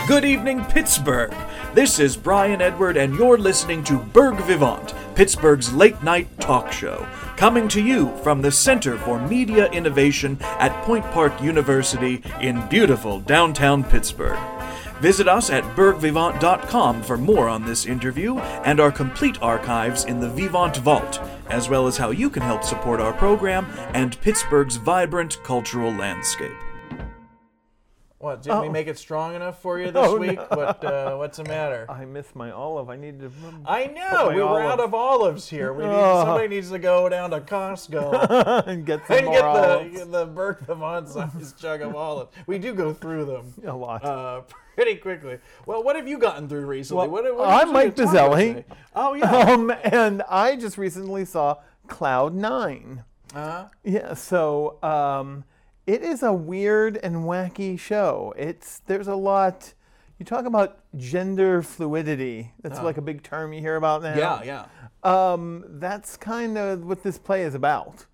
Good evening, Pittsburgh. This is Brian Edward, and you're listening to Berg Vivant, Pittsburgh's late-night talk show, coming to you from the Center for Media Innovation at Point Park University in beautiful downtown Pittsburgh. Visit us at bergvivant.com for more on this interview and our complete archives in the Vivant Vault, as well as how you can help support our program and Pittsburgh's vibrant cultural landscape. What, didn't we make it strong enough for you this week? No. What's the matter? I missed my olive. I need to. I know, we were out of olives here. Somebody needs to go down to Costco and get some more olives. Get the Berg Vivant sized jug of olives. We do go through them A lot. pretty quickly. Well, what have you gotten through recently? Well, what I'm Mike did you talk Bizzelli. about today? Oh, yeah. And I just recently saw Cloud 9. Uh-huh. Yeah, so it is a weird and wacky show. There's a lot. You talk about gender fluidity. That's like a big term you hear about now. Yeah. That's kind of what this play is about.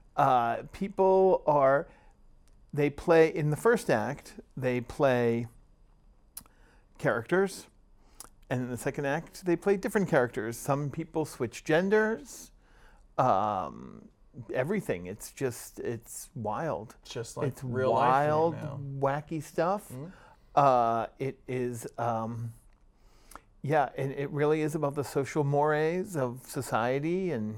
They play, in the first act, they play characters. And in the second act, they play different characters. Some people switch genders. Everything. It's wild. It's just like it's real wild, life right now. wacky stuff. It is, and it really is about the social mores of society and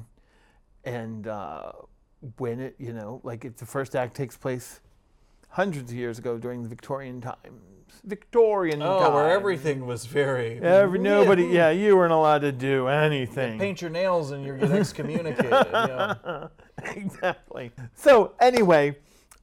when it, the first act takes place hundreds of years ago during the Victorian times. Where everything was very... Nobody, you weren't allowed to do anything. You paint your nails and you get excommunicated. Yeah. Exactly. So anyway,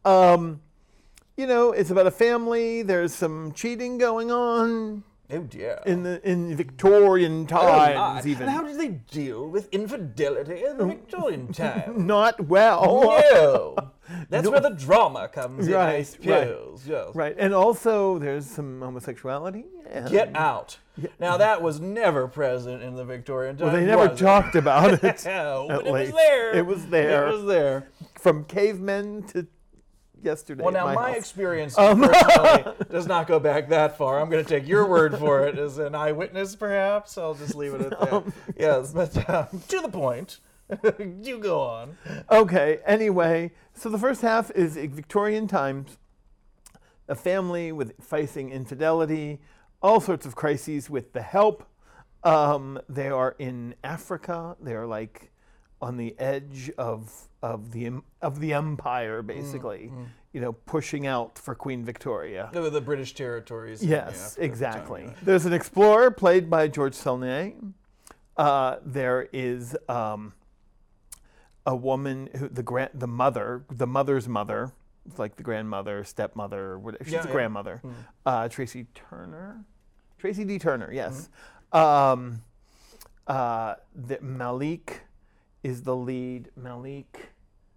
it's about a family. There's some cheating going on. Oh dear. In Victorian times, even. And how did they deal with infidelity in the Victorian time? Not well. No. That's where the drama comes in, I suppose. Yes. Right. And also, there's some homosexuality. Get out. Now, that was never present in the Victorian time. Well, they never talked about it. No, but it least. was there. It was there. It was there. From cavemen to yesterday. Well, now, my house. experience personally does not go back that far. I'm going to take your word for it as an eyewitness, perhaps. I'll just leave it at that. Yes, but to the point. You go on. Okay, anyway, so the first half is Victorian times, a family facing infidelity, all sorts of crises with the help. They are in Africa. They are like on the edge of the empire, basically. Pushing out for Queen Victoria. The British territories. Yes, exactly. There's an explorer played by George Selnier. There is a woman who the mother's mother, it's like the grandmother, stepmother, whatever. She's a grandmother. Tracy D. Turner, yes. Malik is the lead. Malik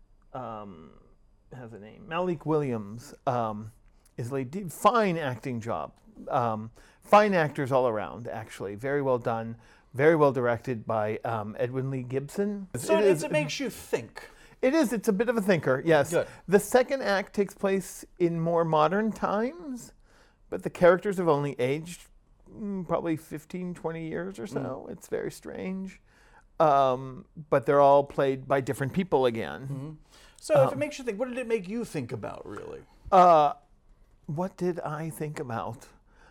has a name. Malik Williams is the lead. Fine acting job. Fine actors all around, actually. Very well done. Very well directed by Edwin Lee Gibson. So it makes you think. It is. It's a bit of a thinker, yes. Good. The second act takes place in more modern times, but the characters have only aged probably 15, 20 years or so. It's very strange. But they're all played by different people again. So if it makes you think, what did it make you think about, really? What did I think about?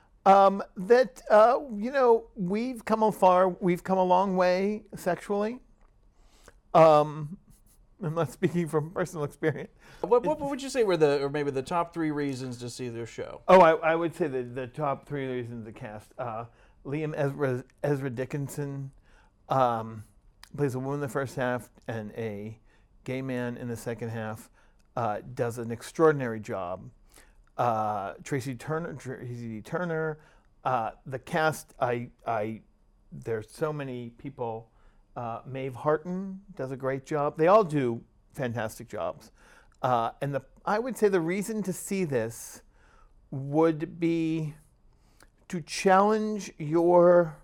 We've come far. We've come a long way sexually. I'm not speaking from personal experience. What would you say were maybe the top 3 reasons to see this show? Oh, I would say the top 3 reasons to cast. Liam Ezra Dickinson plays a woman in the first half and a gay man in the second half. Does an extraordinary job. Tracy D. Turner, the cast. There's so many people. Maeve Harton does a great job. They all do fantastic jobs. And I would say the reason to see this would be to challenge your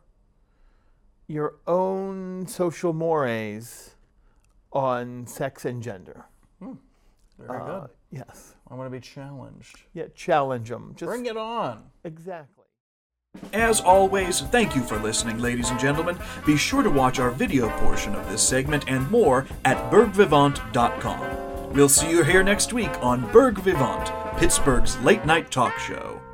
own social mores on sex and gender. Very good. Yes. I'm going to be challenged. Yeah, challenge them. Bring it on. Exactly. As always, thank you for listening, ladies and gentlemen. Be sure to watch our video portion of this segment and more at bergvivant.com. We'll see you here next week on Berg Vivant, Pittsburgh's late night talk show.